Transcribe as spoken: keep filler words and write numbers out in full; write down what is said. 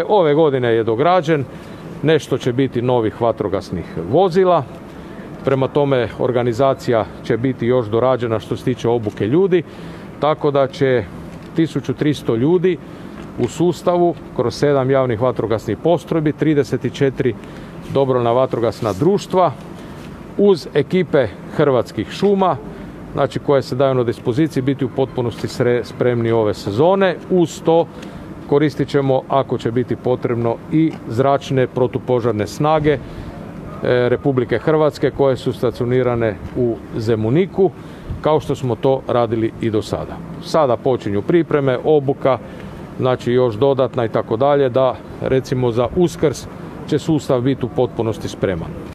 ove godine je dograđen, nešto će biti novih vatrogasnih vozila, prema tome organizacija će biti još dorađena što se tiče obuke ljudi, tako da će tisuću tristo ljudi u sustavu kroz sedam javnih vatrogasnih postrojbi, trideset četiri dobrovoljna vatrogasna društva uz ekipe Hrvatskih šuma, znači koje se daju na dispoziciji, biti u potpunosti spremni ove sezone. Uz to koristit ćemo, ako će biti potrebno, i zračne protupožarne snage Republike Hrvatske koje su stacionirane u Zemuniku, kao što smo to radili i do sada. Sada počinju pripreme, obuka, znači još dodatna i tako dalje, da recimo za Uskrs će sustav biti u potpunosti spreman.